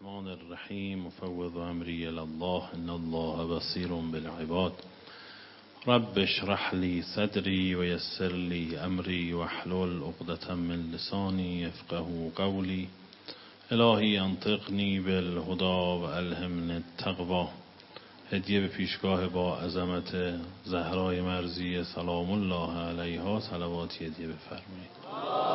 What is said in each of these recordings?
الرحمن الرحیم مفوض امری الی الله ان الله بصیر بالعباد رب اشرح لی صدری و یسر لی امری واحلل عقدة من لسانی یفقهوا قولی الهی انطقنی بالهدی و الهمنی التقوی. هدیه به پیشگاه با عظمت زهرای مرضیه سلام الله علیها صلواتی هدیه بفرمایید.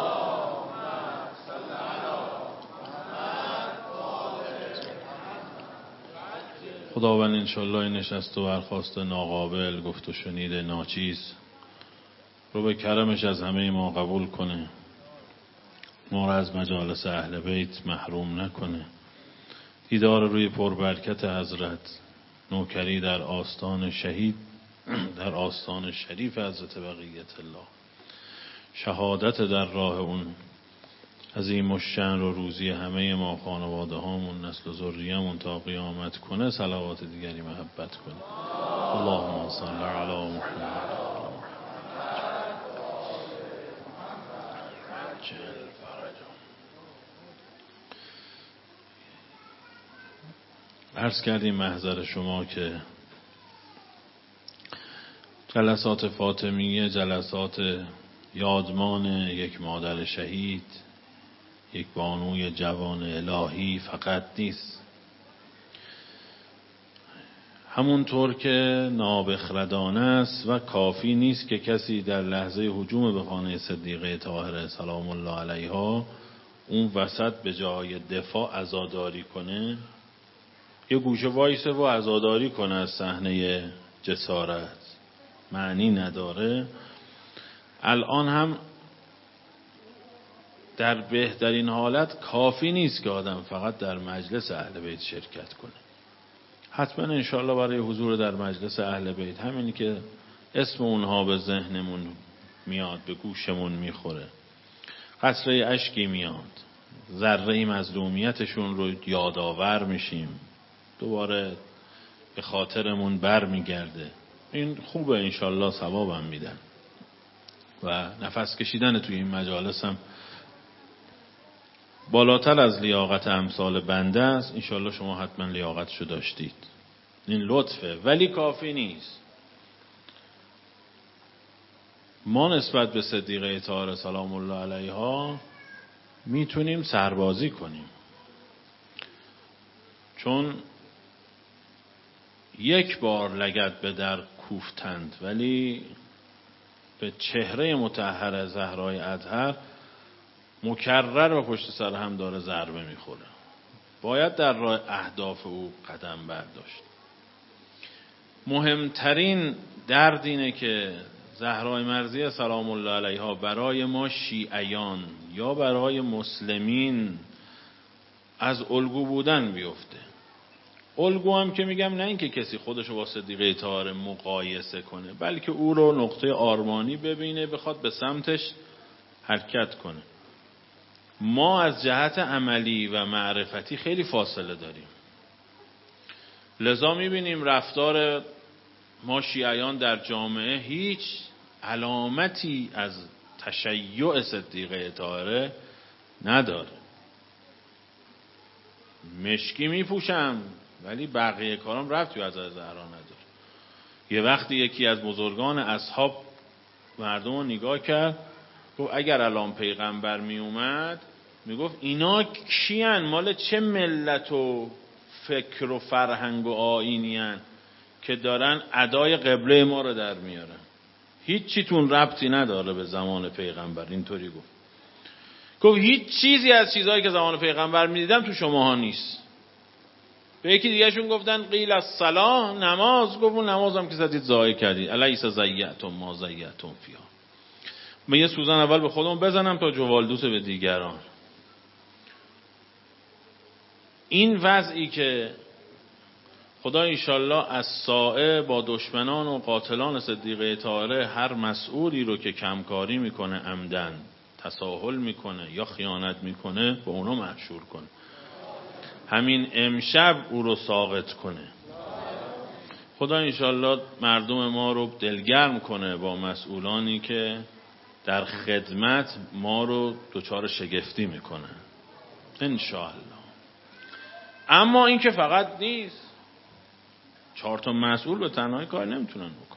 خداوند انشالله این نشست و برخاست ناقابل گفت و شنید ناچیز رو به کرمش از همه ما قبول کنه، ما را از مجالس اهل بیت محروم نکنه، دیدار روی پربرکت حضرت، نوکری در آستان شهید، در آستان شریف حضرت بقیت الله، شهادت در راه اون عظیم الشأن رو روزی همه ما، خانواده هامون، نسل و ذریه‌مون تا قیامت کنه. صلوات دیگری محبت کنه. اللهم صل علی محمد. عرض کردیم محضر شما که جلسات فاطمیه جلسات یادمان یک مادر شهید، یک بانوی جوان الهی فقط نیست. همونطور که نابخردانه است و کافی نیست که کسی در لحظه هجوم به خانه صدیقه طاهره سلام الله علیها اون وسط به جای دفاع عزاداری کنه، یه گوشه وایسه و عزاداری کنه از صحنه جسارت، معنی نداره. الان هم در بهترین حالت کافی نیست که آدم فقط در مجلس اهل بیت شرکت کنه. حتما انشاءالله برای حضور در مجلس اهل بیت، همینی که اسم اونها به ذهنمون میاد، به گوشمون میخوره، قطره اشکی میاد، ذره مظلومیتشون رو یادآور میشیم، دوباره به خاطرمون بر میگرده. این خوبه، انشاءالله ثوابم میدن و نفس کشیدن توی این مجالس هم بالاتر از لیاقت امثال بنده است. انشاءالله شما حتما لیاقتشو داشتید، این لطفه، ولی کافی نیست. ما نسبت به صدیقه طاهره سلام الله علیها میتونیم سربازی کنیم، چون یک بار لگد به در کوفتند ولی به چهره مطهر زهرای اطهر مکرر و پشت سر هم داره ضربه میخوره. باید در راه اهداف او قدم برداشت. مهمترین درد اینه که زهرای مرضیه سلام الله علیها برای ما شیعیان یا برای مسلمین از الگو بودن بیفته. الگو هم که میگم نه اینکه کسی خودشو با صدیقه طاهره مقایسه کنه، بلکه او رو نقطه آرمانی ببینه، بخواد به سمتش حرکت کنه. ما از جهت عملی و معرفتی خیلی فاصله داریم، لذا میبینیم رفتار ما شیعیان در جامعه هیچ علامتی از تشیع صدیقه طاهره نداره. مشکی میپوشم ولی بقیه کارم ربطی به حضرت زهرا نداره. یه وقتی یکی از بزرگان اصحاب مردم رو نگاه کرد، گفت اگر الان پیغمبر می اومد میگفت اینا کیان، مال چه ملت و فکر و فرهنگ و آیینیان که دارن ادای قبله ما رو در میارن، هیچ چیتون ربطی نداره به زمان پیغمبر. اینطوری گفت هیچ چیزی از چیزهایی که زمان پیغمبر میدیدم تو شماها نیست. به یکی دیگه شون گفتن قیل الصلاة، نماز. گفت اون نمازم که زدید ضایع کردید، الیس ضیعتم ما ضیعتم فیها. من یه سوزن اول به خودم بزنم تا جوالدوس به دیگران. این وضعی که خدا انشالله از ساعه با دشمنان و قاتلان صدیقه طاهره هر مسئولی رو که کمکاری میکنه، عمدن تساهل میکنه یا خیانت میکنه، به اونا محشور کنه. همین امشب او رو ساقط کنه. خدا انشالله مردم ما رو دلگرم کنه با مسئولانی که در خدمت ما رو دچار شگفتی میکنه انشالله. اما این که فقط نیست، 4 تا مسئول به تنهایی کار نمیتونن بکن.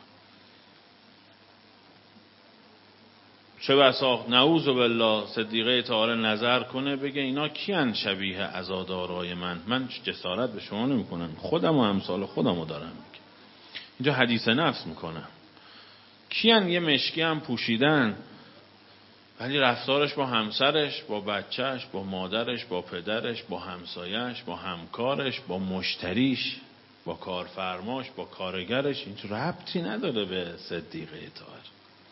چه بسا نعوذ بالله صدیقه طاهره نظر کنه بگه اینا کیان شبیه عزادارای من جسارت به شما نمیکنم، خودم و امثال خودمو دارم میگه. اینجا حدیث نفس میکنم. کیان یه مشکی هم پوشیدن ولی رفتارش با همسرش، با بچهش، با مادرش، با پدرش، با همسایش، با همکارش، با مشتریش، با کارفرماش، با کارگرش این ربطی نداره به صدیقه طاهره.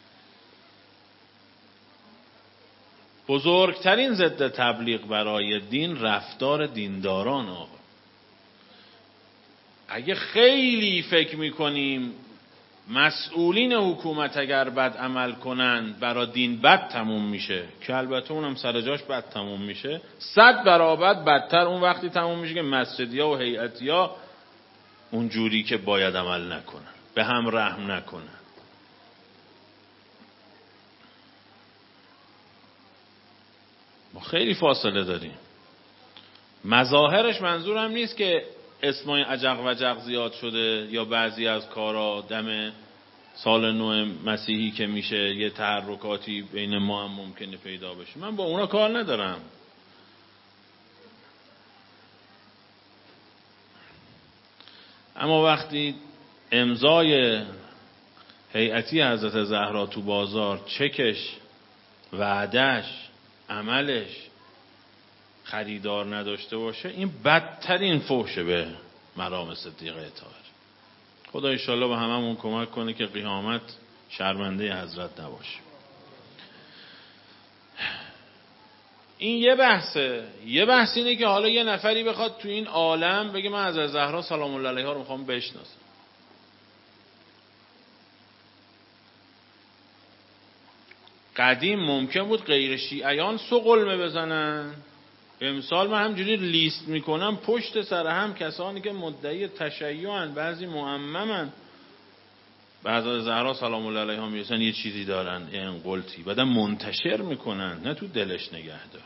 بزرگترین ضد تبلیغ برای دین رفتار دینداران. آقا اگه خیلی فکر میکنیم مسئولین حکومت اگر بد عمل کنن برای دین بد تموم میشه، که البته اونم سر جاش بد تموم میشه، 100 برابر بدتر اون وقتی تموم میشه که مسجدیا و هیئتیا اون جوری که باید عمل نکنن، به هم رحم نکنن. ما خیلی فاصله داریم. مظاهرش منظورم نیست که اسمای عجق و جق زیاد شده یا بعضی از کارا دم سال نو مسیحی که میشه یه تحرکاتی بین ما هم ممکنه پیدا بشه، من با اونا کار ندارم. اما وقتی امضای هیئتی حضرت زهرا تو بازار، چکش، وعدش، عملش خریدار نداشته باشه، این بدترین فحشه به مرام صدیقه طاهره. خدا انشالله به هممون کمک کنه که قیامت شرمنده حضرت نباشه. این یه بحثه. یه بحث اینه که حالا یه نفری بخواد تو این عالم بگه من از زهرا سلام الله علیها رو میخوام بشناسم. قدیم ممکن بود غیر شیعیان سقلمه بزنن. امسال من همجوری لیست میکنم پشت سر هم کسانی که مدعی تشیعن، بعضی معممن، بعضی زهرا سلام الله علیها میرسن یه چیزی دارن، این قلتی بعدم منتشر میکنن، نه تو دلش نگه داره.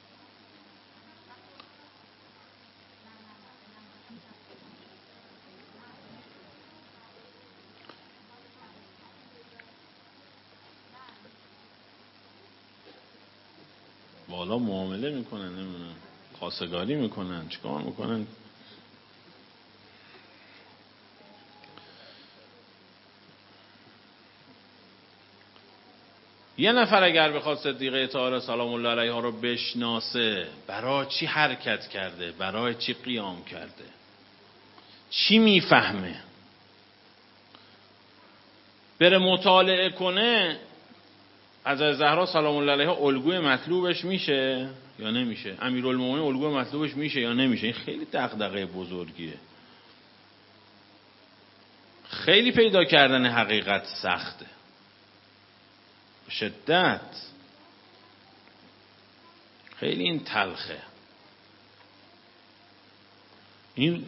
والا معامله میکنن، نمیدونم خواستگاری میکنن، چیکار میکنن. یه نفر اگر بخواد صدیقه طاهره سلام الله علیها رو بشناسه، برای چی حرکت کرده، برای چی قیام کرده، چی میفهمه، بره مطالعه کنه، از زهرا سلام الله علیها الگوی مطلوبش میشه یا نمیشه، امیرالمومنین الگوی مطلوبش میشه یا نمیشه. این خیلی دغدغه بزرگیه. خیلی پیدا کردن حقیقت سخته، شدت خیلی این تلخه. این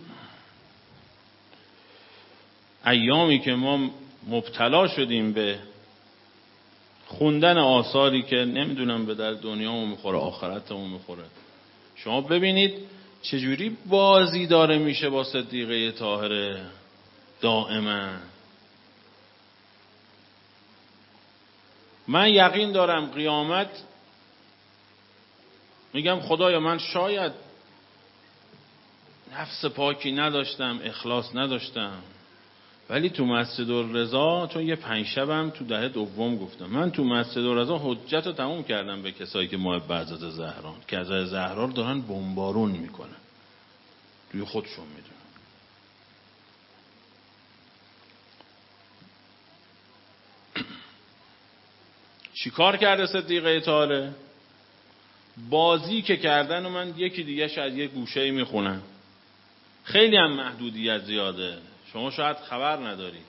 ایامی که ما مبتلا شدیم به خوندن آثاری که نمیدونم به در دنیامون میخوره آخرتمون میخوره، شما ببینید چجوری بازی داره میشه با صدیقه طاهره دائما. من یقین دارم قیامت میگم خدایا من شاید نفس پاکی نداشتم، اخلاص نداشتم، ولی تو مسجد الرضا، چون یه 5 شبم تو دهه دوم گفتم، من تو مسجد الرضا حجت رو تموم کردم به کسایی که محب حضرت زهرا، که حضرت زهرا رو دارن بمبارون میکنن، توی خودشون میدونن. چی کار کرده صدیقه طاهره؟ بازی که کردن و من یکی دیگه شاید یه گوشه‌ای میخونم، خیلی هم محدودیت زیاده، شما شاید خبر ندارید.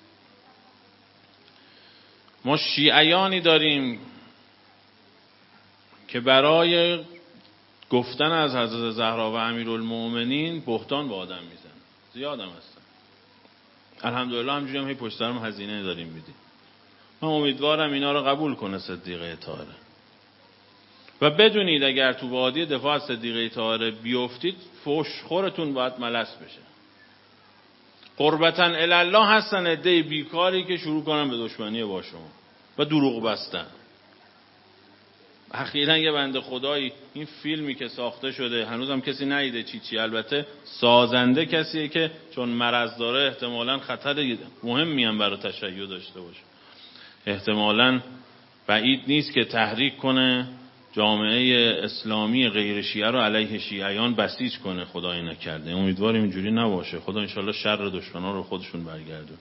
ما شیعیانی داریم که برای گفتن از حضرت زهرا و امیرالمومنین بهتان به آدم میزن، زیاد هم هستن. الحمدلله همجوری هم هی پشت سرم هزینه داریم میدیم. من امیدوارم اینا رو قبول کنه صدیقه طاهره. و بدونید اگر تو وادی دفاع از صدیقه طاهره بیفتید فوش خورتون باید ملس بشه. قربتاً الله هستن عده بیکاری که شروع کنن به دشمنی با شما و دروغ بستن. اخیراً یه بنده خدایی این فیلمی که ساخته شده هنوزم کسی ندیده چی البته سازنده کسیه که چون مرض داره احتمالاً خطر مهمی هم برای تشیع داشته باشه، احتمالاً بعید نیست که تحریک کنه جامعه اسلامی غیر شیعه رو علیه شیعیان بسیج کنه. خدای نکرده، امیدواریم اینجوری نباشه. خدا انشالله شر دشمنان رو خودشون برگردون.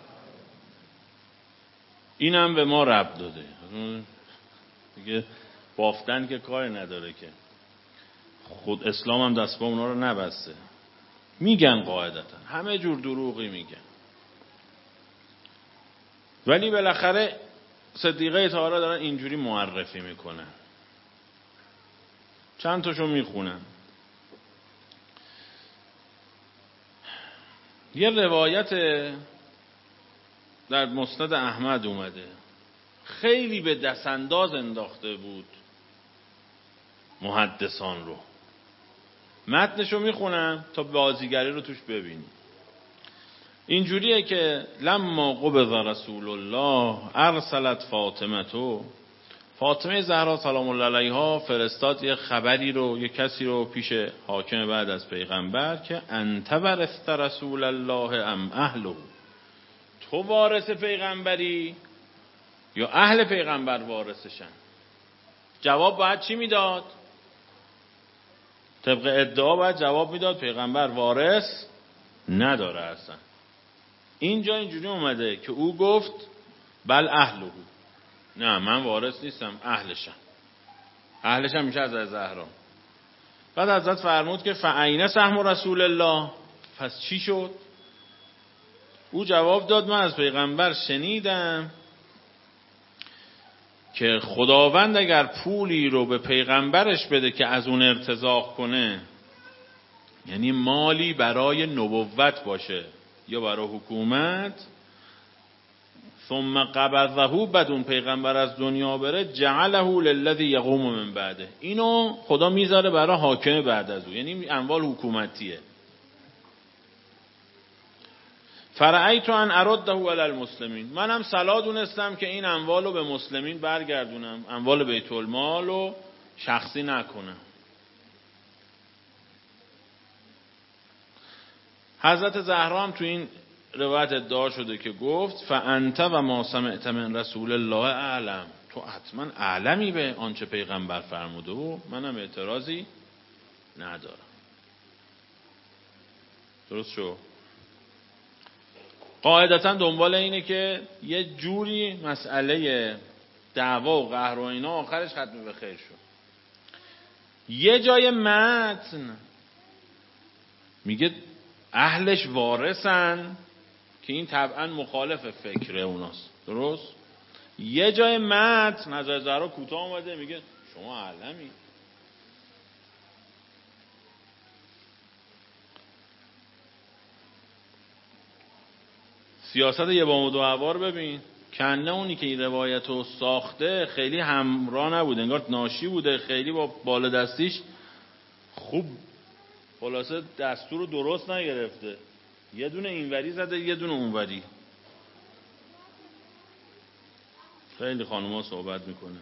اینم به ما ربط داده دیگه، بافتن که کار نداره که، خود اسلام هم دست با اونا رو نبسته. میگن قاعدتا همه جور دروغی میگن، ولی بالاخره صدیقه طاهره دارن اینجوری معرفی میکنن. چند تاشو میخونم. یه روایت در مسند احمد اومده، خیلی به دستانداز انداخته بود محدثان رو. متنشو میخونم تا بازیگری رو توش ببینی. اینجوریه که لما قبض رسول الله ارسلت فاطمه زهرا سلام الله علیها فرستاد یه خبری رو، یه کسی رو پیش حاکم بعد از پیغمبر که انت ورثت رسول الله ام اهله، تو وارث پیغمبری یا اهل پیغمبر وارثشن؟ جواب باید چی میداد؟ طبق ادعا باید جواب میداد پیغمبر وارث نداره اصلا. اینجا اینجوری اومده که او گفت بل اهله، نه من وارث نیستم، اهلشم میشه از زهرا. بعد حضرت فرمود که فعین سهم رسول الله، پس چی شد؟ او جواب داد من از پیغمبر شنیدم که خداوند اگر پولی رو به پیغمبرش بده که از اون ارتزاق کنه، یعنی مالی برای نبوت باشه یا برای حکومت، ثم قبضه، بعد اون پیغمبر از دنیا بره، جعله للذی یقوم من بعده، اینو خدا میذاره برای حاکم بعد از او، یعنی اموال حکومتیه. فرأیت ان ارده علی المسلمین، منم صلاح دونستم که این اموال رو به مسلمین برگردونم، اموال بیت المال رو شخصی نکنم. حضرت زهرا هم تو این روایت ادعا شده که گفت فانت و ما سمعت من رسول الله اعلم، تو حتما اعلمی به آنچه پیغمبر فرموده و منم اعتراضی ندارم. درست شو؟ قاعدتا دنبال اینه که یه جوری مسئله دعوا و قهر و اینا آخرش ختم به خیر شد. یه جای متن میگه اهلش وارثن که این طبعا مخالف فکر اوناست. درست؟ یه جای متن حضرت زهرا کوتاه اومده میگه شما علمی. سیاست یه بام و دو هوار ببین، کنه اونی که این روایت رو ساخته خیلی همراه نبود، انگار ناشی بوده، خیلی با بالا دستیش خوب خلاصه دستور رو درست نگرفته، یه دونه اینوری زده یه دونه اونوری. خیلی خانوما صحبت میکنه.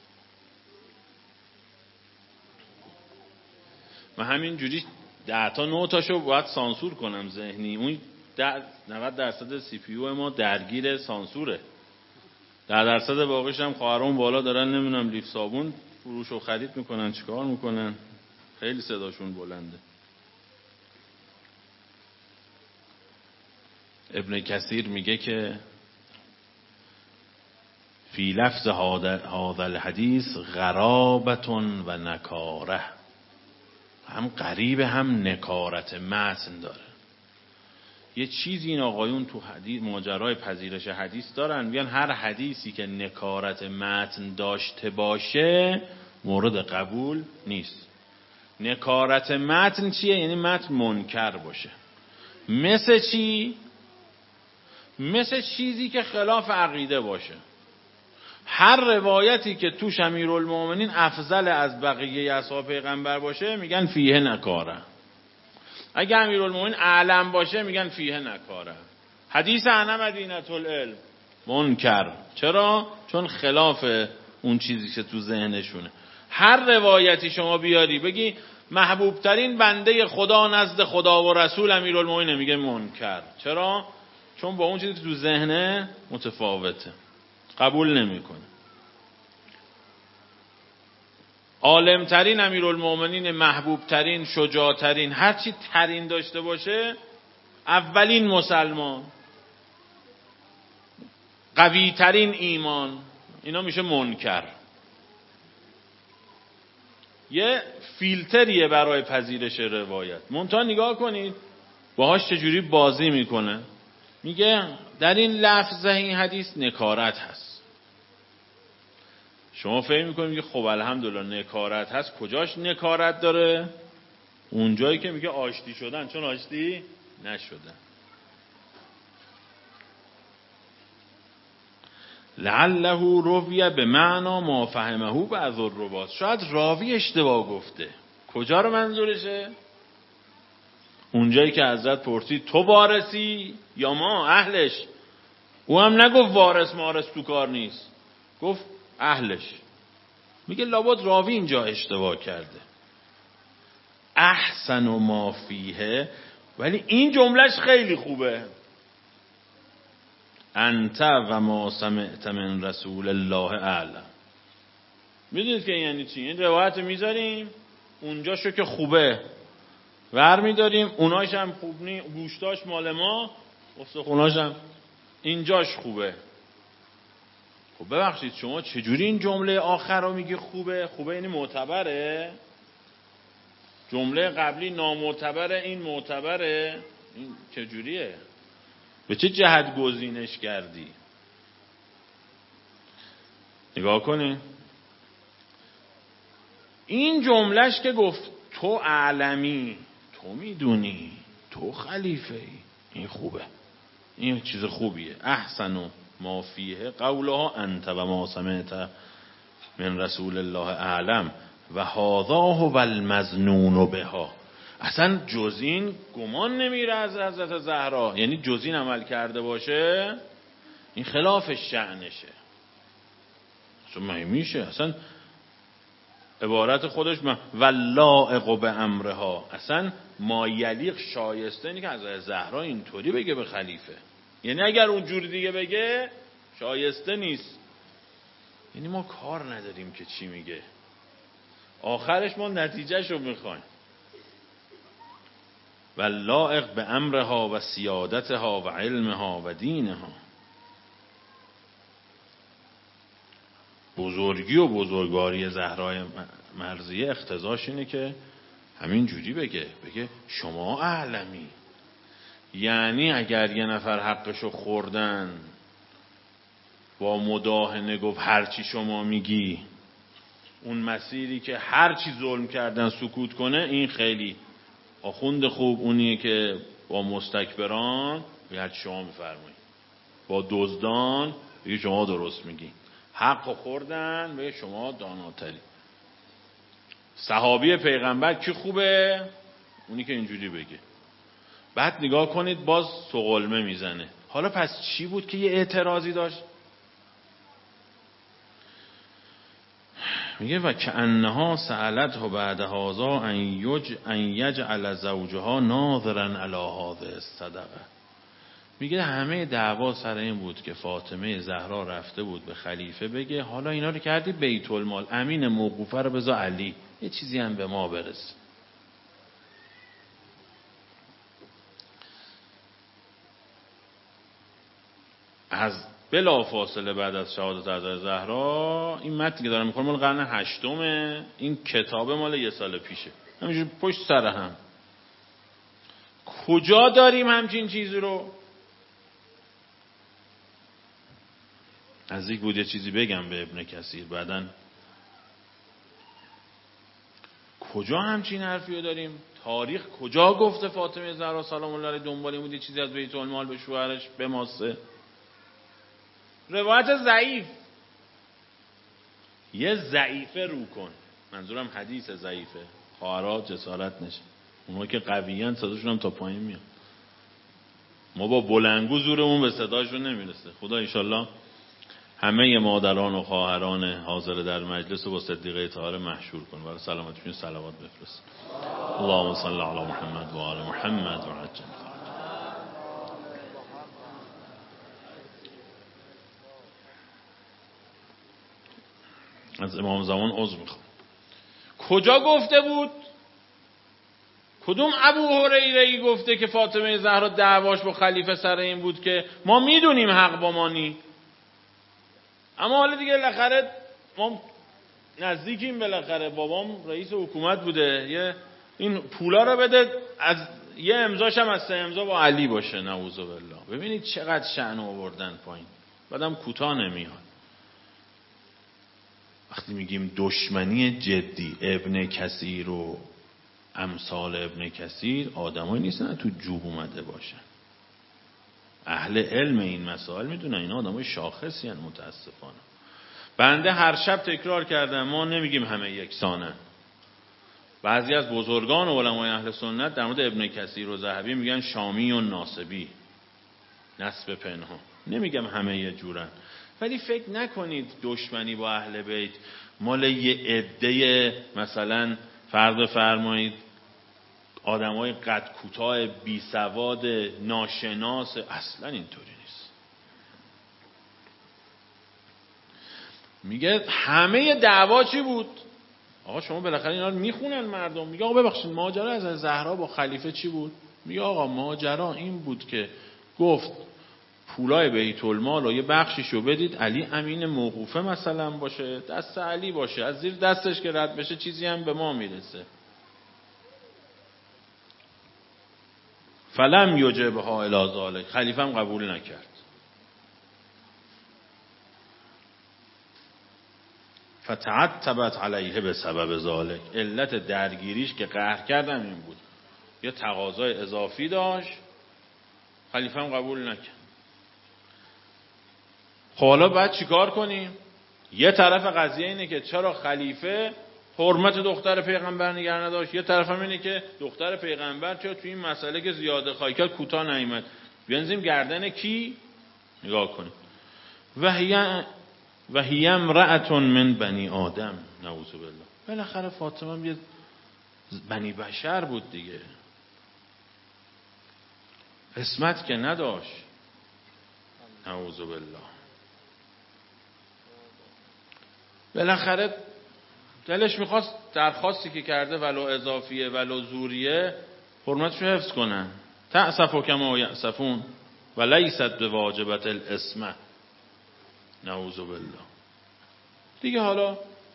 من همین جوری 10 تا 9 تاشو باید سانسور کنم ذهنی. اون 90% سی پی یو ما درگیر سانسوره، 10% باقیش هم خواهرام بالا دارن نمیدونم لیف صابون فروش و خرید میکنن، چیکار میکنن، خیلی صداشون بلنده. ابن کثیر میگه که فی لفظ هذا الحدیث غرابتون و نکاره، هم غریب هم نکارت متن داره. یه چیزی این آقایون تو حدیث ماجرای پذیرش حدیث دارن، میگن هر حدیثی که نکارت متن داشته باشه مورد قبول نیست. نکارت متن چیه؟ یعنی متن منکر باشه. مثل چی؟ مثل چیزی که خلاف عقیده باشه. هر روایتی که توش امیرالمومنین افضل از بقیه اصحاب پیغمبر باشه میگن فیه نکاره. اگه امیرالمومنین اعلم باشه میگن فیه نکاره. حدیث انا مدینه العلم منکر. چرا؟ چون خلاف اون چیزی که تو ذهنشونه. هر روایتی شما بیاری بگی محبوب ترین بنده خدا نزد خدا و رسول امیرالمومنین، میگه منکر. چرا؟ چون با اون چیزی که تو ذهنه متفاوته، قبول نمیکنه. عالم ترین امیرالمومنین، محبوب ترین، شجاع ترین، هر چی ترین داشته باشه، اولین مسلمان، قوی ترین ایمان، اینا میشه منکر. یه فیلتریه برای پذیرش روایت. منتها نگاه کنید باهاش چجوری بازی میکنه. میگه در این لفظ این حدیث نکارت هست. شما فهم میکنید میگه خب الحمدلله نکارت هست. کجاش نکارت داره؟ اونجایی که میگه آشتی شدن، چون آشتی نشدن. لعله رویه به معنا ما فهمه بعض الرواة. شاید راوی اشتباه گفته. کجا رو منظورشه؟ اونجایی که حضرت پرسید تو وارثی یا ما اهلش؟ او هم نگفت وارث مارث تو کار نیست، گفت اهلش. میگه لابد راوی اینجا اشتباه کرده. احسن و ما فیه، ولی این جملهش خیلی خوبه. انت و ما سمعت من رسول الله اعلم. میدونید که یعنی چی؟ این روایت میذاریم اونجاشو که خوبه ور میداریم، اوناش هم خوب نی، گوشتاش مال ما، استخوناش هم اینجاش خوبه. خب ببخشید شما چجوری این جمله آخر رو میگی خوبه؟ خوبه یعنی معتبره؟ جمله قبلی نامعتبره، این معتبره؟ این چجوریه؟ به چه جهت گزینش کردی؟ نگاه کنی این جملهش که گفت تو اعلمی، تو میدونی، تو خلیفه ای، این خوبه، این چیز خوبیه. احسن ما فیه قولها انت و ما سمعت من رسول الله اعلم و هذا هو المظنون بها. اصلا جز این گمان نمیره از حضرت زهرا، یعنی جز این عمل کرده باشه این خلاف شأنشه. اصلا میشه اصلا عبارت خودش واللائق به امرها، اصلا ما یلیق شایسته اینه که حضرت زهرا اینطوری بگه به خلیفه. یعنی اگر اون جور دیگه بگه شایسته نیست. یعنی ما کار نداریم که چی میگه، آخرش ما نتیجهشو میخوایم. واللائق به امرها و سیادتها و علمها و دینها. بزرگی و بزرگواری زهرای مرضیه اقتضاش اینه که همین جوری بگه شما اعلمی. یعنی اگر یه نفر حقشو خوردن با مداهنه گفت هرچی شما میگی، اون مسیری که هرچی ظلم کردن سکوت کنه، این خیلی آخوند خوب اونیه که با مستکبران هرچی شما میفرمایید، با دزدان بگی شما درست میگی، حق خوردن بگی شما داناتری. صحابی پیغمبر کی خوبه؟ اونی که اینجوری بگه. بعد نگاه کنید باز سقلمه میزنه. حالا پس چی بود که یه اعتراضی داشت؟ میگه و کأنها سألته بعد هذا ان یجعل زوجها ناظرا علی هذه الصدقه. میگه همه دعوا سر این بود که فاطمه زهرا رفته بود به خلیفه بگه حالا اینا رو کردی بیت المال، امین موقوفه رو بذار علی، یه چیزی هم به ما برسه. از بلا فاصله بعد از شهادت حضرت زهرا این متنی که دارم میخونم مال قرن 8، این کتاب مال یه سال پیشه، همینجور پشت سر هم. کجا داریم همچین چیزی رو؟ نزدیک بود یه چیزی بگم به ابن کثیر بعدن. کجا همچین حرفی رو داریم؟ تاریخ کجا گفته فاطمه زهرا سلام الله علیها دنبال بود یه چیزی از بیت المال به شوهرش بماسه؟ روایت ضعیف. یه ضعیفه رو کن. منظورم حدیث ضعیفه، خواهرها جسارت نشه، اونها که قویان صداشون هم تا پایین میاد. ما با بلندگو زورمون به صداشون نمیرسه. خدا انشالله همه مادران و خواهران حاضر در مجلس رو با صدیقه طاهره محشور کن. برای سلامتشون صلوات بفرست. اللهم صل علی محمد و آل محمد و عجل. از امام زمان عذر میخوام. کجا گفته بود؟ کدوم ابو هریره‌ای گفته که فاطمه زهرا دعواش با خلیفه سر این بود که ما میدونیم حق با مانی، اما حالا دیگه بالاخره ما نزدیکیم، بالاخره بابام رئیس حکومت بوده، یه این پولا رو بده، از یه امضاش هم از 3 امضا با علی باشه. نعوذ بالله. ببینید چقدر شأن آوردن پایین. بعدم کوتاه نمیاد. وقتی میگیم دشمنی جدی، ابن کثیر و امثال ابن کثیر آدمایی نیستن تو جوب اومده باشن. اهل علم این مسائل میدونن اینا آدمای شاخصی هستن. متاسفانه بنده هر شب تکرار کردم، ما نمیگیم همه یکسانن. بعضی از بزرگان و علمای اهل سنت در مورد ابن کثیر و ذهبی میگن شامی و ناسبی، نسب پنهان. نمیگم همه یه جورن، ولی فکر نکنید دشمنی با اهل بیت مال یه عده مثلا فرض فرمایید آدمای قد کوتاه بی سواد ناشناس. اصلا اینطوری نیست. میگه همه دعوا چی بود؟ آقا شما بالاخره اینا رو میخونن مردم. میگه آقا ببخشید ماجرا از زهرا با خلیفه چی بود؟ میگه آقا ماجرا این بود که گفت پولای بیت المال و یه بخشیشو بدید علی امین موقوفه مثلا باشه، دست علی باشه، از زیر دستش که رد بشه چیزی هم به ما میرسه. فلم یجبها الی ذلک، خلیفه هم قبول نکرد. فتعتبت علیه به سبب ذلک، علت درگیریش که قهر کردن این بود، یه تقاضای اضافی داشت، خلیفه هم قبول نکرد. خب حالا باید چیکار کنیم؟ یه طرف قضیه اینه که چرا خلیفه حرمت دختر پیغمبر نگه نداشت، یه طرف هم اینه که دختر پیغمبر چرا توی این مسئله که زیاده خواهی کرد کوتاه نیامد. بنزیم گردن کی؟ نگاه کنیم. و هی امرأة من بنی آدم، نعوذ بالله. بالاخره فاطمه یه بنی بشر بود دیگه، اسمت که نداشت. نعوذ بالله. بالاخره دلش میخواست درخواستی که کرده ولو اضافیه ولو زوریه حرمتشو حفظ کنن. تأسفوا کما یأسفون و لیست بواجبت الاسمه. نعوذ بالله. دیگه حالا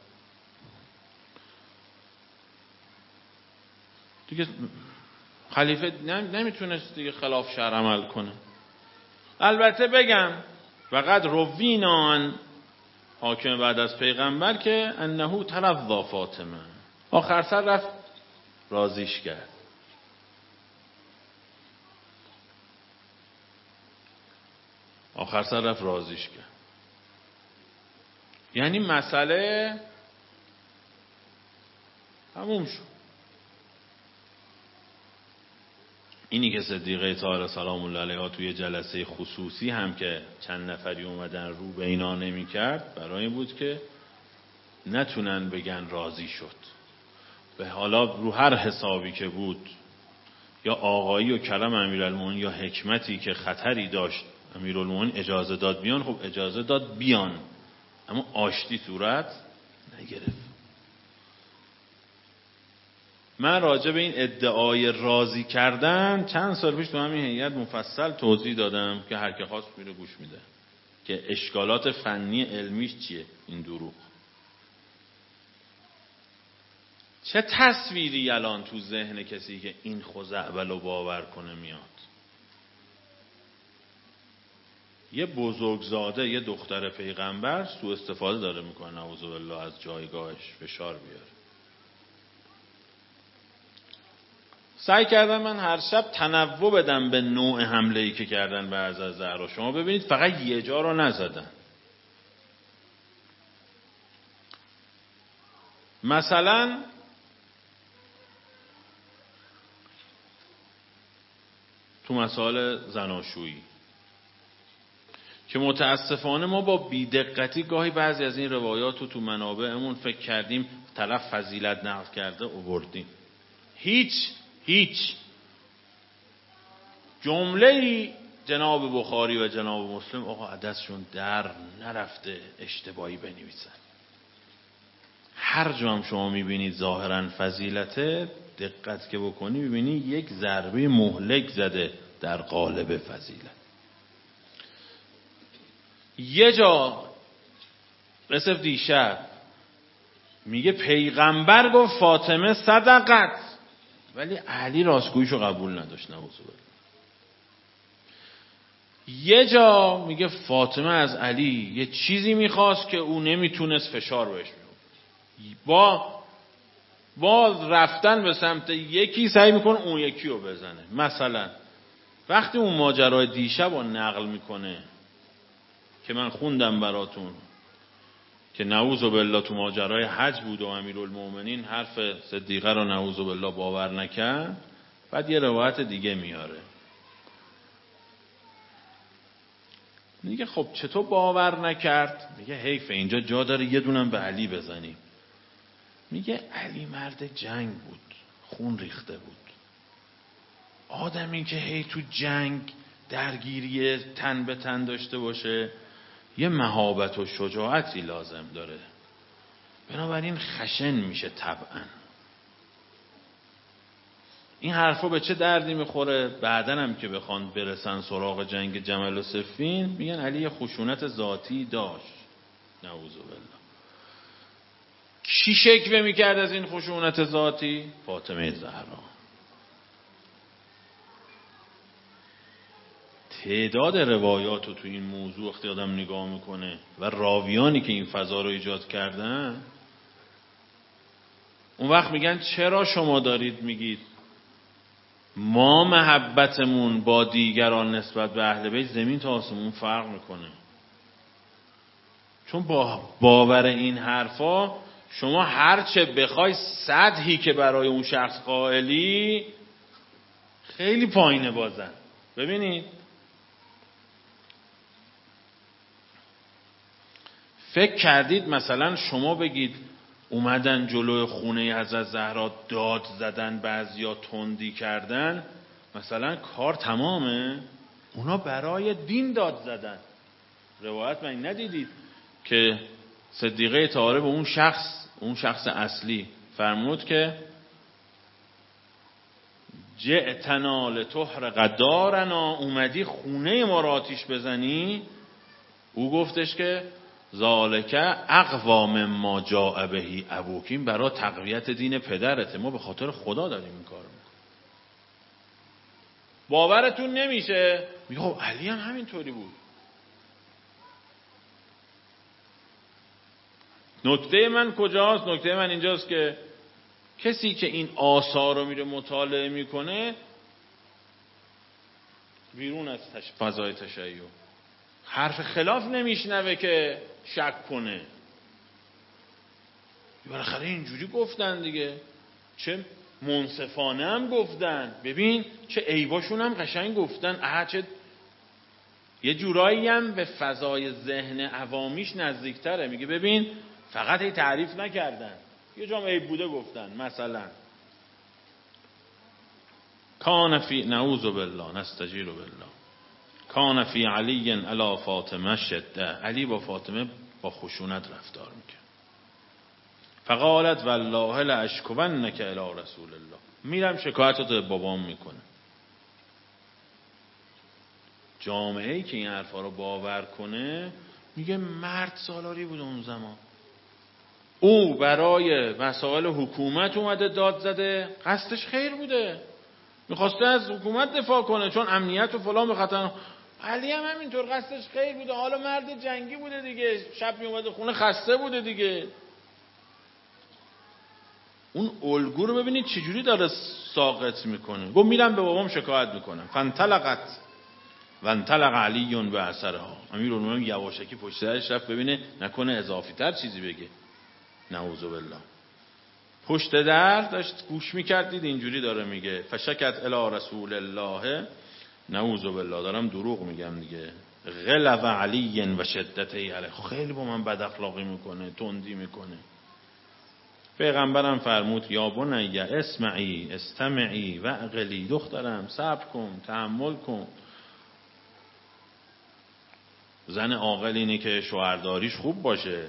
دیگه خلیفه نمیتونست دیگه خلاف شرع عمل کنه. البته بگم وقد روینان حاکم بعد از پیغمبر که انه ترضا فاطمه، آخر سر رفت راضیش کرد. آخر سر رفت راضیش کرد. یعنی مسئله تموم شد. اینی که صدیقه طاهره سلام الله علیها توی جلسه خصوصی هم که چند نفری اومدن رو به اینا نمی کرد، برای این بود که نتونن بگن راضی شد. به حالا رو هر حسابی که بود، یا آقایی و کرم امیرالمومنین یا حکمتی که خطری داشت امیرالمومنین اجازه داد بیان، خب اجازه داد بیان، اما آشتی صورت نگرفت. من راجع به این ادعای راضی کردن چند سال پیش تو همین هیئت مفصل توضیح دادم که هر که خواست میره گوش میده که اشکالات فنی علمیش چیه این دروغ. چه تصویری الان تو ذهن کسی که این خزعبل رو باور کنه میاد؟ یه بزرگزاده، یه دختر پیغمبر سوء استفاده داره میکنه، نعوذ بالله، از جایگاهش فشار بیاره. سعی کردم من هر شب تنوع بدم به نوع حمله‌ای که کردن به از زهرا. شما ببینید فقط یه جا رو نزدن. مثلا تو مسائل زناشویی که متاسفانه ما با بی‌دقتی گاهی بعضی از این روایات رو تو منابعمون فکر کردیم طرف فضیلت نقل کرده آوردیم. هیچ جمله‌ای جناب بخاری و جناب مسلم آقا عدسشون در نرفته اشتباهی بنویسن. هر جا هم شما میبینید ظاهرا فضیلته، دقت که بکنی میبینی یک ضربه مهلک زده در قالب فضیلت. یه جا مثل دیشب میگه پیغمبر گفت فاطمه صدقت، ولی علی راستگوییشو قبول نداشت. نعوذ بالله. یه جا میگه فاطمه از علی یه چیزی میخواست که او نمیتونست، فشار بهش میاد. با رفتن به سمت یکی سعی میکنه اون یکی رو بزنه. مثلا وقتی اون ماجرای دیشب رو نقل میکنه که من خوندم براتون که نعوذ بالله تو ماجرای حج بود و امیرالمومنین حرف صدیقه رو نعوذ بالله باور نکرد، بعد یه روایت دیگه میاره میگه خب چطور باور نکرد؟ میگه حیف اینجا جا داره یه دونم به علی بزنیم. میگه علی مرد جنگ بود، خون ریخته بود. آدمی که هی تو جنگ درگیری تن به تن داشته باشه یه مهابت و شجاعتی لازم داره، بنابراین خشن میشه طبعا. این حرفا به چه دردی میخوره؟ بعدن هم که بخوان برسن سراغ جنگ جمل و صفین میگن علی خشونت ذاتی داشت. نعوذ بالله. کی شکوه میکرد از این خشونت ذاتی؟ فاطمه زهرا. تعداد روایات رو تو این موضوع وقتی آدم نگاه میکنه و راویانی که این فضا رو ایجاد کردن، اون وقت میگن چرا شما دارید میگید ما محبتمون با دیگران نسبت به اهل بیت زمین تا آسمون فرق میکنه؟ چون با باور این حرفا شما هرچه بخوای سطحی که برای اون شخص قائلی خیلی پایینه بازن. ببینید فکر کردید مثلا شما بگید اومدن جلوی خونه حضرت زهرا داد زدن، بعضیا تندی کردن، مثلا کار تمامه؟ اونا برای دین داد زدن. روایت من ندیدید که صدیقه طاهره به اون شخص اصلی فرمود که جئتنا لتحرق دارنا، اومدی خونه ما را آتیش بزنی؟ او گفتش که ذالک اقوا مما جاء به ابوک، برای تقویت دین پدرته، ما به خاطر خدا داریم این کارو میکنیم. باورتون نمیشه؟ میگه خب علی هم همینطوری بود. نکته من کجاست؟ نکته من اینجاست که کسی که این آثار رو میره مطالعه میکنه بیرون از فضای تشیع حرف خلاف نمیشنوه که شک کنه. بالاخره اینجوری گفتن دیگه، چه منصفانه هم گفتن، ببین چه عیباشون هم قشنگ گفتن، چه یه جورایی هم به فضای ذهن عوامیش نزدیکتره. میگه ببین فقط هی تعریف نکردن، یه جام عیب بوده گفتن. مثلا کان فی نعوذ بالله نستجیر بالله کان فی علی علی فاطمه شده، علی با فاطمه با خشونت رفتار میکنه. فقالت والله لاشکونک الی رسول الله، میرم شکایت رو به بابام میکنه. جامعه ای که این حرفا رو باور کنه میگه مرد سالاری بود اون زمان، او برای مسائل حکومت اومده داد زده، قصدش خیر بوده، میخواسته از حکومت دفاع کنه چون امنیت و فلان بخاطر. علی هم همینطور قصدش خیر بوده، حالا مرد جنگی بوده دیگه، شب میومده خونه خسته بوده دیگه. اون الگو رو ببینید چجوری داره ساقط میکنه. گفت میرم به بابام شکایت میکنم. فانطلقت وانطلق علی و اثرها، امیرالمومنین یواشکی پشت سرش رفت ببینه نکنه اضافی تر چیزی بگه. نعوذ بالله. پشت در داشت گوش میکرد، دید اینجوری داره میگه فشکت الی رسول الله، نعوذ بالله دارم دروغ میگم دیگه، غلظ علی و شدت علیه، خیلی با من بد اخلاقی میکنه، تندی میکنه. پیغمبرم فرمود یا بنی اسمعی استمعی و عقلی، دخترم صبر کن، تحمل کن. زن عاقل اینه که شوهرداریش خوب باشه.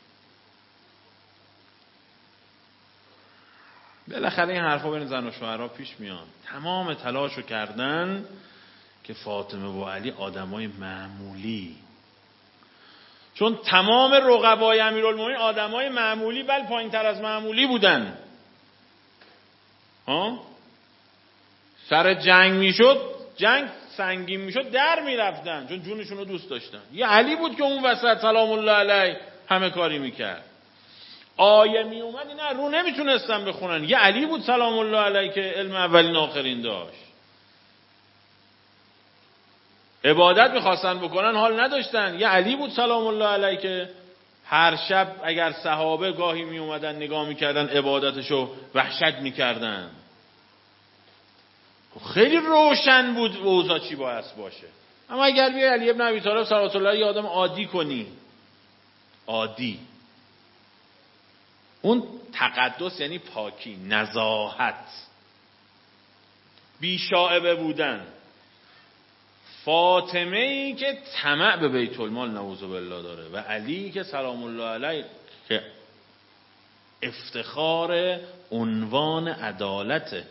بالاخره این حرفا بین زن و شوهرها پیش میاد. تمام تلاشو کردن که فاطمه و علی آدمای معمولی، چون تمام رقبای امیرالمومنین آدمای معمولی بل پایین‌تر از معمولی بودن. سر جنگ میشد، جنگ سنگین میشد، در میرفتن چون جونشون رو دوست داشتن. یه علی بود که اون وسط سلام الله علیه همه کاری میکرد. آیه می اومد اینا رو نمیتونستن بخونن، یه علی بود سلام الله علیه که علم اولین آخرین داشت. عبادت میخواستن بکنن حال نداشتن، یه علی بود سلام الله علیه که هر شب اگر صحابه گاهی می اومدن نگاه میکردن عبادتشو وحشت میکردن. خیلی روشن بود اوضاع چی باید باشه. اما اگر بیای علی ابن ابی طالب صلوات الله یه آدم عادی کنی، عادی، اون تقدس یعنی پاکی، نزاهت، بیشائبه بودن. فاطمه ای که طمع به بیت المال نعوذ بالله داره و علی که سلام الله علیه که افتخار عنوان عدالته،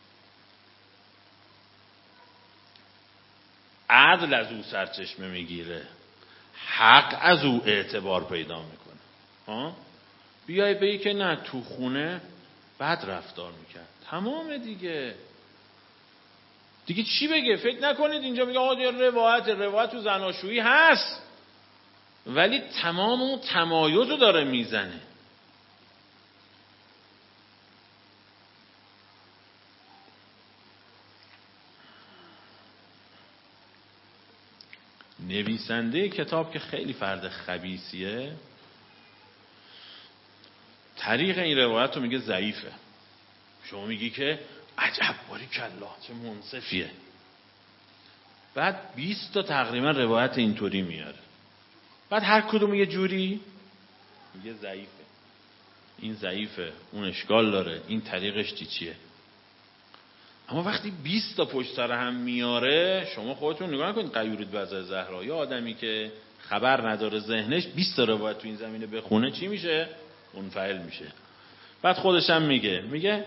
عدل از او سرچشمه میگیره، حق از او اعتبار پیدا میکنه. بیای بگی که نه تو خونه بد رفتار میکرد، تمام دیگه چی بگه؟ فکر نکنید اینجا میگه آقا روایت تو زناشویی هست، ولی تمام اون تمایز رو داره میزنه. نویسنده کتاب که خیلی فرد خبیثیه، طریق این روایت رو میگه ضعیفه. شما میگی که عجب باریکالله چه منصفیه، بعد 20 تا تقریبا روایت اینطوری میاره، بعد هر کدوم یه جوری میگه ضعیفه، این ضعیفه، اون اشکال داره، این طریقش چیه. اما وقتی 20 تا پشت سر هم میاره، شما خودتون نگاه نکنید قیورید وضع زهرا، یا آدمی که خبر نداره ذهنش 20 تا روایت تو این زمینه بخونه چی میشه؟ منفعل میشه. بعد خودش هم میگه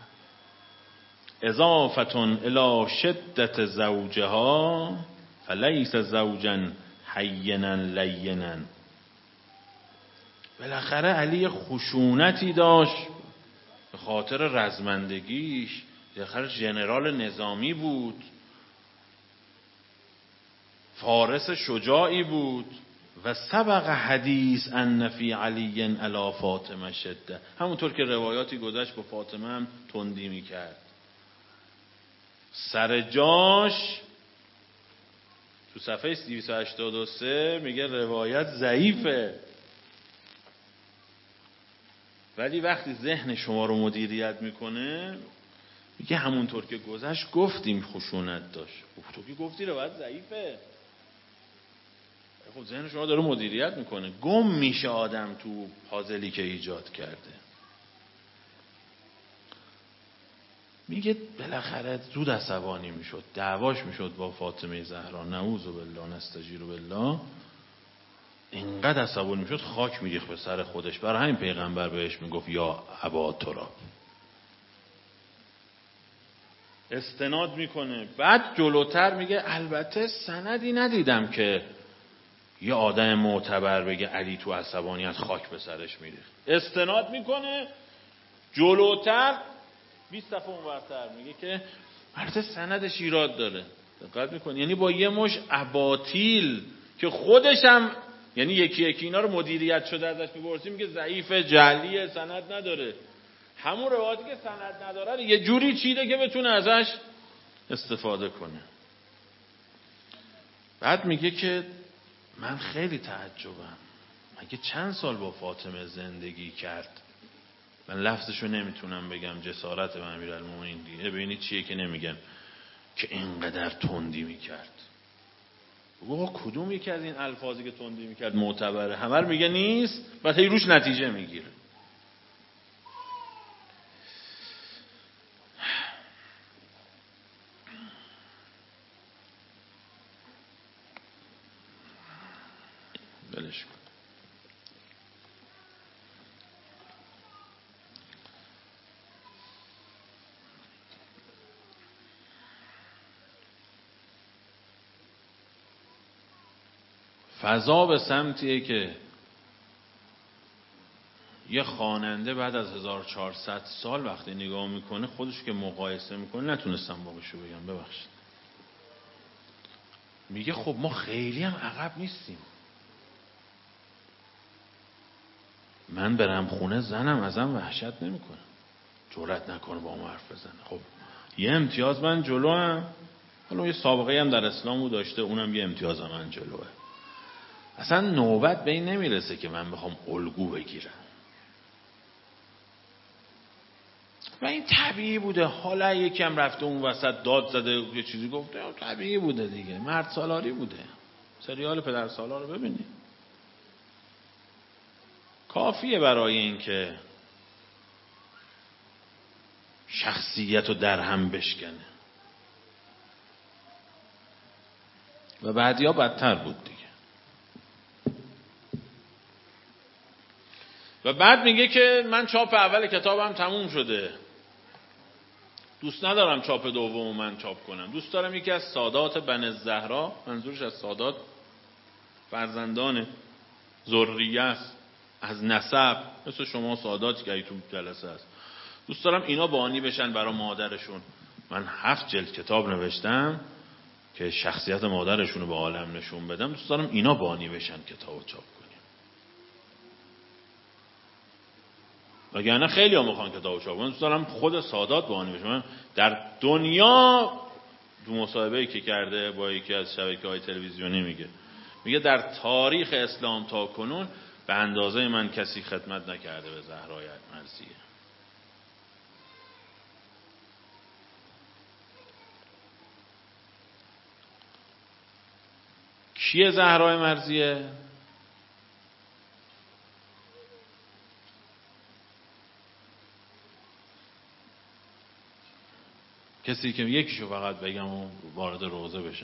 اضافتون الی شدت زوجها فلیس زوجا حینا لینا. بالاخره علی خشونتی داشت به خاطر رزمندگیش، بالاخره ژنرال نظامی بود، فارس شجاعی بود و سبق حدیث ان فی علی علی فاطمه شده، همونطور که روایاتی گذشت با فاطمه هم تندی میکرد. سر جاش تو صفحه 283 میگه روایت ضعیفه، ولی وقتی ذهن شما رو مدیریت میکنه میگه همونطور که گذشت گفتیم خشونت داشت. تو که گفتی روایت ضعیفه، خب ذهن شما داره مدیریت میکنه، گم میشه آدم تو پازلی که ایجاد کرده. میگه بالاخره زود عصبانی میشد، دعواش میشد با فاطمه زهرا، نعوذ بالله نستجیر بالله، اینقدر عصبانی میشد خاک میریخت به سر خودش. برای همین پیغمبر بهش میگفت یا ابا تراب. استناد میکنه. بعد جلوتر میگه البته سندی ندیدم که یه آدم معتبر بگه علی تو عصبانیت خاک به سرش میریخت. استناد میکنه جلوتر 20 صفحه اونورتر میگه که البته سندش ایراد داره. دقت میکنی؟ یعنی با یه مش اباطیل که خودش هم یعنی یکی اینا رو مدیریت شده ازش میپرسیم میگه ضعیف، جعلیه، سند نداره. همون روایتی که سند نداره یه جوری چیده که بتونه ازش استفاده کنه. بعد میگه که من خیلی تعجبم، مگه چند سال با فاطمه زندگی کرد من لفظشو نمیتونم بگم، جسارت امیرالمومنین دیگه. ببینید چیه که نمیگم که اینقدر تندی میکرد. بگو کدوم یکی از این الفاظی که تندی میکرد معتبره؟ همه رو میگه نیست، بعد هی روش نتیجه میگیره. بلش کن. فضا به سمتیه که یه خواننده بعد از 1400 سال وقتی نگاه میکنه خودش که مقایسه میکنه، نتونستم واقعشو بگم ببخشید، میگه خب ما خیلی هم عقب نیستیم. من برم خونه زنم ازم وحشت نمیکنه، جرئت نکنه با ما حرف بزنه. خب یه امتیاز من جلو هم، حالا یه سابقه هم در اسلامو داشته، اونم یه امتیاز من جلوه. اصلا نوبت به این نمیرسه که من بخوام الگو بگیرم. و این طبیعی بوده. حالا یکم رفته اون وسط داد زده یه چیزی گفته، طبیعی بوده دیگه، مرد سالاری بوده. سریال پدر سالار رو ببینید، کافیه برای این که شخصیت رو در هم بشکنه. و بعدیا بدتر بود دیگه. و بعد میگه که من چاپ اول کتابم تموم شده، دوست ندارم چاپ دوم من چاپ کنم، دوست دارم یکی از سادات بن الزهرا، منظورش از سادات فرزندان ذریه است، از نسب، مثل شما ساداتی که تو جلسه است، دوست دارم اینا بانی بشن برای مادرشون. من 7 جلد کتاب نوشتم که شخصیت مادرشون رو به عالم نشون بدم، دوست دارم اینا بانی بشن کتابو چاپ کنیم. وگرنه خیلی ها میخوان کتابو چاپ کنن، دوست دارم خود سادات بانی بشه. من در دنیا تو مصاحبه‌ای که کرده با یکی از شبکه‌های تلویزیونی میگه در تاریخ اسلام تا کنون به اندازه من کسی خدمت نکرده به زهرای مرضیه. کیه زهرای مرضیه؟ کسی که یکیشو فقط بگم و وارد روزه بشه.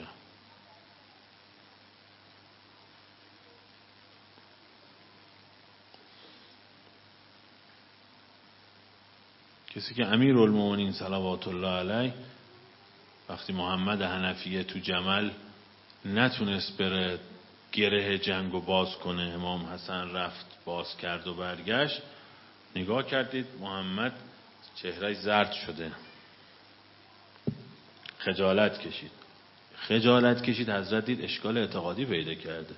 کسی که امیرالمومنین صلوات الله علیه وقتی محمد حنفیه تو جمل نتونست بره گره جنگو باز کنه، امام حسن رفت باز کرد و برگشت، نگاه کردید محمد چهرهش زرد شده، خجالت کشید. حضرت دید اشکال اعتقادی پیدا کرده.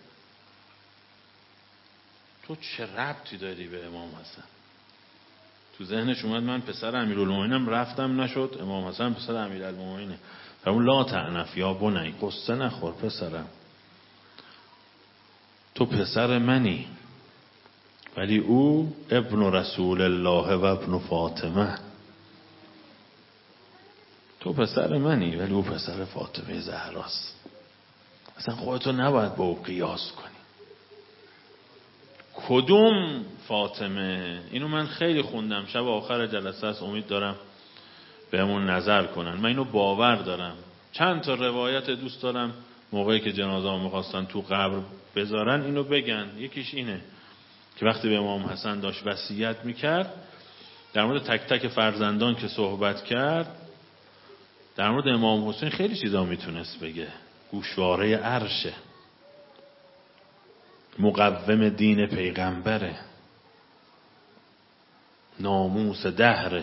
تو چه ربطی داری به امام حسن؟ تو ذهنش اومد من پسر امیرالمومنینم، رفتم نشد، امام حسن پسر امیرالمومنینه. فرمود لا تعنف یا بنی، قصه نخور پسرم، تو پسر منی ولی او ابن رسول الله و ابن فاطمه. تو پسر منی ولی او پسر فاطمه زهراست. اصلا خودتو نباید با او قیاس کنی. کدوم فاطمه؟ اینو من خیلی خوندم، شب آخر جلسه است، امید دارم بهمون نظر کنن. من اینو باور دارم. چند تا روایت دوست دارم موقعی که جنازه ها میخواستن تو قبر بذارن اینو بگن. یکیش اینه که وقتی به امام حسن داشت وصیت میکرد، در مورد تک تک فرزندان که صحبت کرد، در مورد امام حسین خیلی چیزا میتونست بگه. گوشواره عرشه، مقوم دین پیغمبره، ناموس دهره،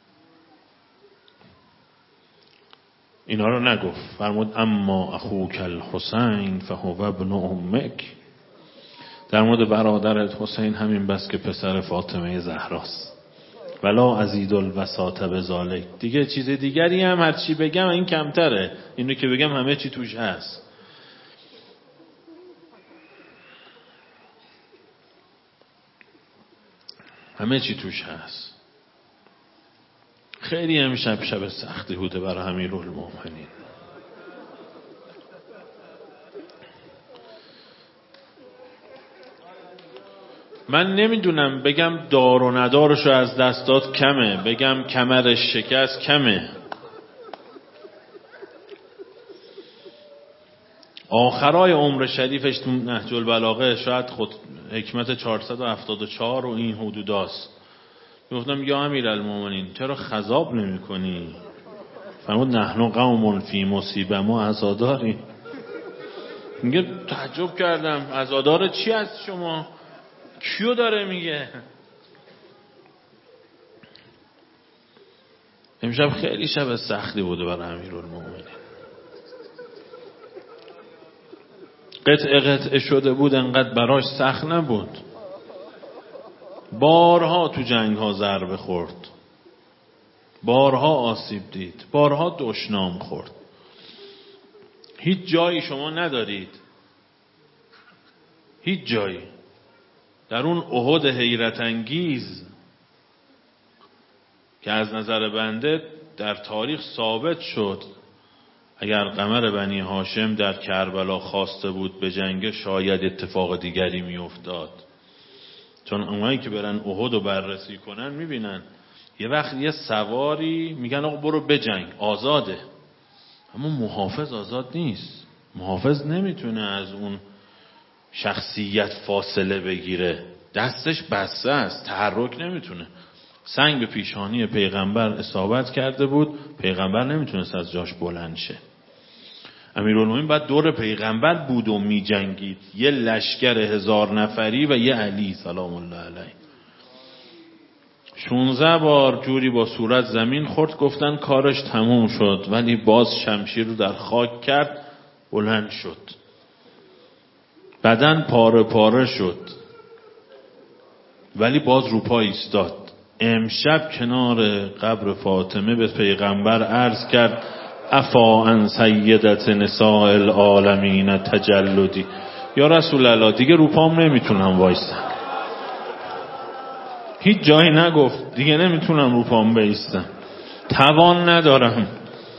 اینا رو نگفت. فرمود اما اخوک الحسین فهو ابن امک، در مورد برادرت حسین همین بس که پسر فاطمه زهراست. ولا ازید الوساط بذالک، دیگه چیز دیگری هم هر چی بگم این کمتره، اینو که بگم همه چی توش هست. همه چی توش هست. خیلی امشب شب سختی بوده برای امیرالمومنین. من نمیدونم بگم دار و ندارشو از دست داد کمه، بگم کمرش شکست کمه. آخرای عمر شریفش تو نهج البلاغه شاید خود حکمت 474 و این حدوداست. گفتم یا امیرالمومنین چرا خضاب نمی کنی؟ فرمود نحن قوم فی مصیبه، ما عزاداری. میگه تعجب کردم عزادار چی هست شما؟ کیو داره میگه؟ امشب خیلی شب سختی بوده برای امیرالمومنین. قطعه شده بود، انقدر براش سخت نبود. بارها تو جنگ ها ضربه خورد، بارها آسیب دید، بارها دشنام خورد. هیچ جایی شما ندارید، هیچ جایی در اون احد حیرت انگیز که از نظر بنده در تاریخ ثابت شد اگر قمر بنی هاشم در کربلا خواسته بود به جنگ شاید اتفاق دیگری می افتاد. چون اونایی که برن احد رو بررسی کنن میبینن یه وقت یه سواری میگن آقا برو بجنگ، آزاده. اما محافظ آزاد نیست. محافظ نمیتونه از اون شخصیت فاصله بگیره، دستش بسته است، تحرک نمیتونه. سنگ به پیشانی پیغمبر اصابت کرده بود، پیغمبر نمیتونست از جاش بلند شه. امیرالمومنین بعد دور پیغمبر بود و می جنگید، یه لشکر 1000 نفری و یه علی سلام الله علیه. 16 بار جوری با صورت زمین خورد، گفتن کارش تموم شد، ولی باز شمشیر رو در خاک کرد، بلند شد، بدن پاره پاره شد، ولی باز رو پا ایستاد. امشب کنار قبر فاطمه به پیغمبر عرض کرد افا ان سیدت نساء العالمین تجلدی، یا رسول الله دیگه رو پام نمیتونم وایستم. هیچ جایی نگفت دیگه نمیتونم رو پام بایستم، توان ندارم.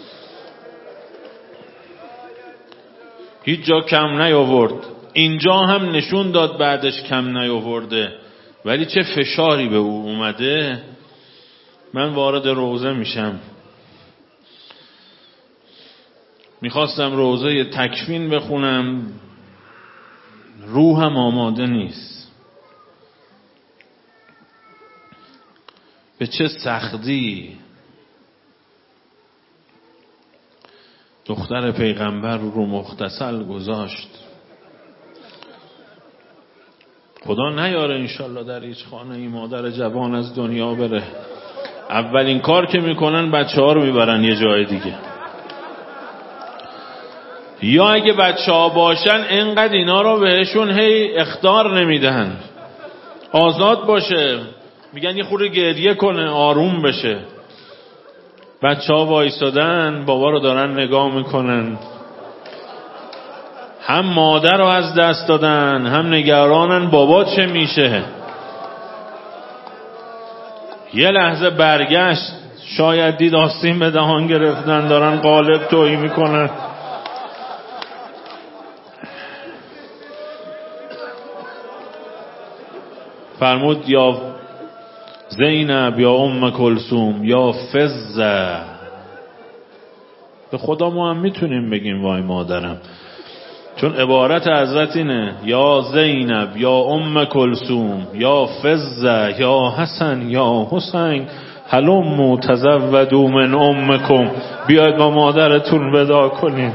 هیچ جا کم نیاورد، اینجا هم نشون داد بعدش کم نیاورده، ولی چه فشاری به او اومده. من وارد روضه میشم، میخواستم روضه تکفین بخونم، روحم آماده نیست. به چه سختی دختر پیغمبر رو مغتسل گذاشت. خدا نیاره انشالله در هیچ خانه ای مادر جوان از دنیا بره، اولین کار که میکنن بچه ها رو میبرن یه جای دیگه، یا اگه بچه ها باشن انقدر اینا رو بهشون هی اخطار نمیدن آزاد باشه، میگن یه خورده گریه کنه آروم بشه. بچه ها وایستادن بابا رو دارن نگاه میکنن، هم مادر رو از دست دادن، هم نگرانن بابا چه میشه. یه لحظه برگشت، شاید دید آستین به دهان گرفتن، دارن قالب تویی میکنن. فرمود یا زینب یا ام کلثوم یا فزه. به خدا ما هم میتونیم بگیم وای مادرم، چون عبارت حضرت اینه یا زینب یا ام کلثوم یا فزه یا حسن یا حسین هلموا تزودوا من امکم، بیاید با مادرتون ودا کنید.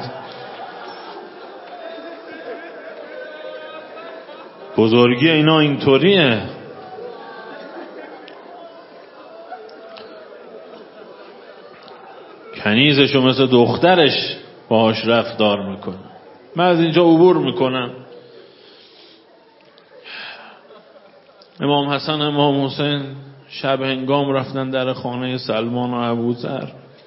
بزرگی اینا اینطوریه. کنیزشو مثل دخترش باهاش رفتار میکنه. من از اینجا عبور میکنم. امام حسن امام حسین شب هنگام رفتن در خانه سلمان و ابوذر.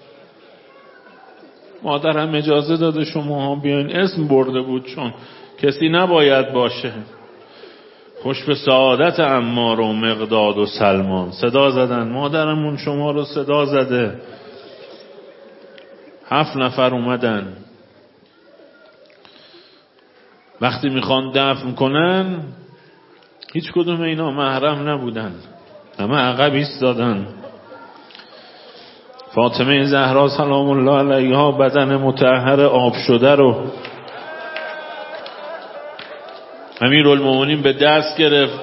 مادرم اجازه داده شما بیاین، اسم برده بود چون کسی نباید باشه. خوش به سعادت عمار و مقداد و سلمان. صدا زدن، مادرمون شما رو صدا زده. 7 نفر اومدن، وقتی میخوان دفن کنن هیچ کدوم اینا محرم نبودن، همه عقب ایستادن. فاطمه زهرا سلام الله علیها بدن مطهر آب شده رو امیرالمومنین به دست گرفت.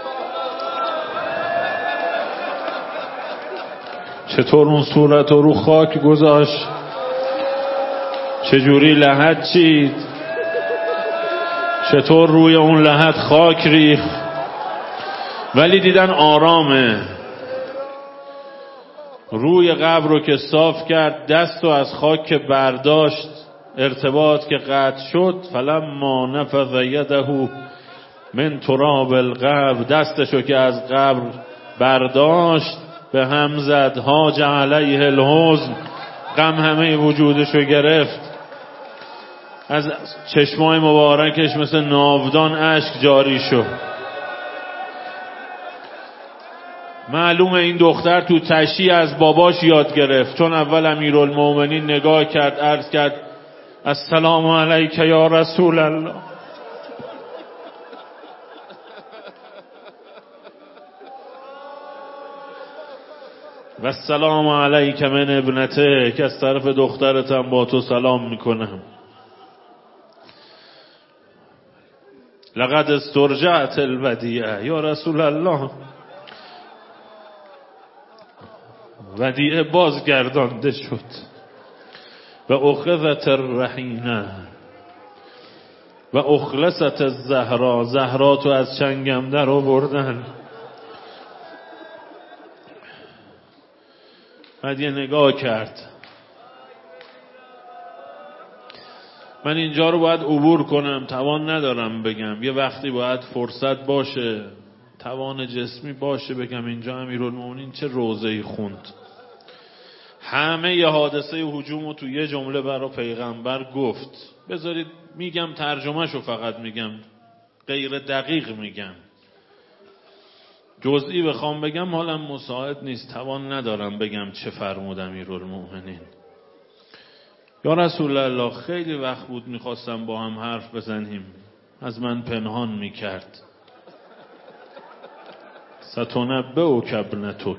چطور اون صورت رو خاک گذاشت، چجوری لحد چید، چطور روی اون لحد خاک ریخت، ولی دیدن آرامه. روی قبر رو که صاف کرد، دست رو از خاک که برداشت، ارتباط که قطع شد، فلما نفض یده من تراب القبر، دستشو که از قبر برداشت به هم زد. هاج علیه الحزن، غم همه وجودشو گرفت. از چشمای مبارکش مثل ناودان اشک جاری شد. معلومه این دختر تو تشییع از باباش یاد گرفت، چون اول امیرالمومنین نگاه کرد، عرض کرد السلام علیک یا رسول الله. و السلام علیک من ابنته، که از طرف دخترتم با تو سلام میکنم. لقد استرجعت الودیعه یا رسول الله، ودیعه بازگردانده شد. و اخذت الرهینه و اخلصت الزهرا، زهرا تو از چنگم در آوردن. بعد یه نگاه کرد، من اینجا رو باید عبور کنم، توان ندارم بگم. یه وقتی باید فرصت باشه، توان جسمی باشه بگم اینجا امیرالمومنین چه روضه‌ای خوند. همه ی حادثه هجوم رو تو یه جمله برای پیغمبر گفت. بذارید میگم ترجمهشو فقط میگم، غیر دقیق میگم. جزئی بخوام بگم حالم مساعد نیست، توان ندارم بگم چه فرمود امیرالمومنین. یا رسول الله خیلی وقت بود میخواستم با هم حرف بزنیم، از من پنهان میکرد. ستنبئک ابنتک،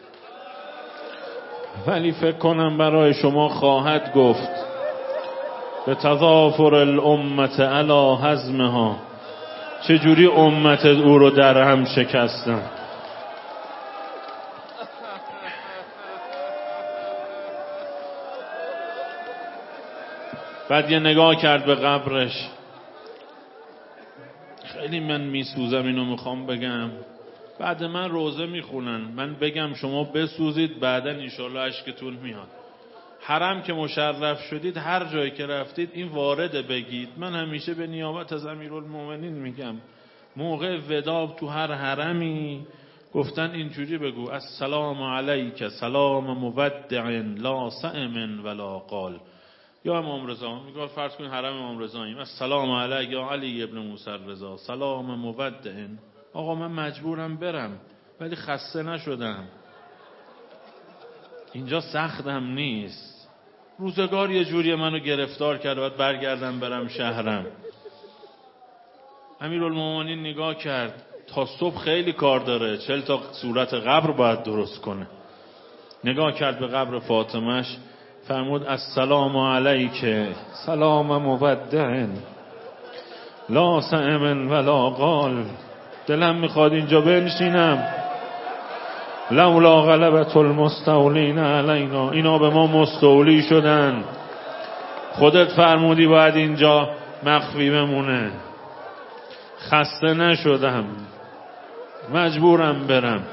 ولی فکر کنم برای شما خواهد گفت به تضافر الامت علی هضمها، چجوری امت او رو در هم شکستن. بعد یه نگاه کرد به قبرش. خیلی من میسوزم، اینو میخوام بگم. بعد من روزه میخونن، من بگم شما بسوزید، بعدا انشالله اشکتون میاد. حرم که مشرف شدید، هر جایی که رفتید این وارد بگید. من همیشه به نیابت از امیرالمومنین میگم، موقع وداع تو هر حرمی گفتن اینجوری بگو السلام علیک سلام مودع لا سئم ولا قال. یا امام رضا میگه فرض کن حرم امام رضاییم، السلام علیک یا علی ابن موسی رضا سلام مودع. آقا من مجبورم برم ولی خسته نشدم، اینجا سختم نیست. روزگار یه جوری منو گرفتار کرد باید برگردم برم شهرم. امیرالمومنین نگاه کرد، تا صبح خیلی کار داره، 40 تا صورت قبر باید درست کنه. نگاه کرد به قبر فاطمهش، فرمود السلام علیک سلام مودع لا سئم ولا قال. دلم میخواد اینجا بنشینم، لولا غلبت المستولین علینا، اینا به ما مستولی شدن، خودت فرمودی باید اینجا مخفی بمونه. خسته نشدم، مجبورم برم.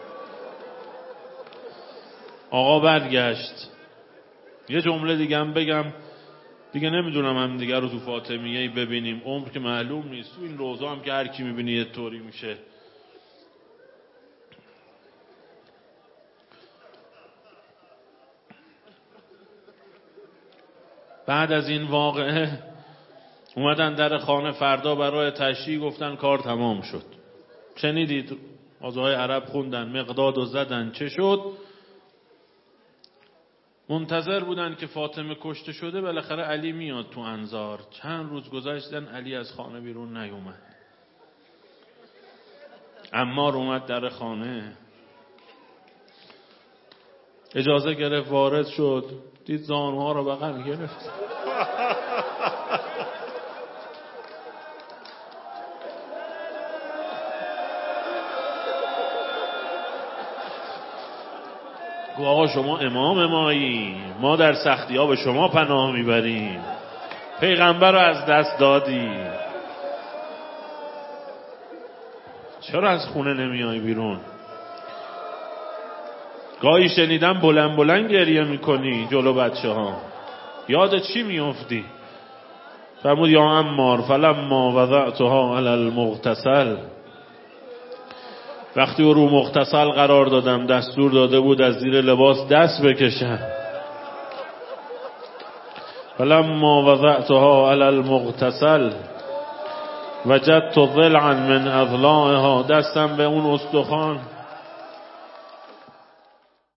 آقا برگشت. یه جمله دیگه هم بگم، دیگه نمیدونم هم دیگه رو تو فاطمیه ببینیم، عمر که معلوم نیست. تو این روزا هم که هر کی میبینی یه طوری میشه. بعد از این واقعه اومدن در خانه، فردا برای تشییع گفتن کار تمام شد. شنیدید غازی‌های عرب خوندن مقداد و زدن چه شد؟ منتظر بودن که فاطمه کشته شده، بالاخره علی میاد تو انظار. چند روز گذشتن علی از خانه بیرون نیومد. عمار اومد در خانه، اجازه گرفت، وارد شد، دید زانوها رو بغل گرفت. گفت آقا شما امام مایی، ما در سختی ها به شما پناه میبریم، پیغمبر رو از دست دادی، چرا از خونه نمیای بیرون؟ گاهی شنیدم بلند بلند گریه میکنی جلو بچه ها، یاد چی میافتی؟ فرمود یا عمار فلما وضعتها علی المغتسل، وقتی او رو مغتسل قرار دادم دستور داده بود از زیر لباس دست بکشم. فلما وضعتها علی المغتسل وجدت ضلعا من اضلاعها، دستم به اون استخوان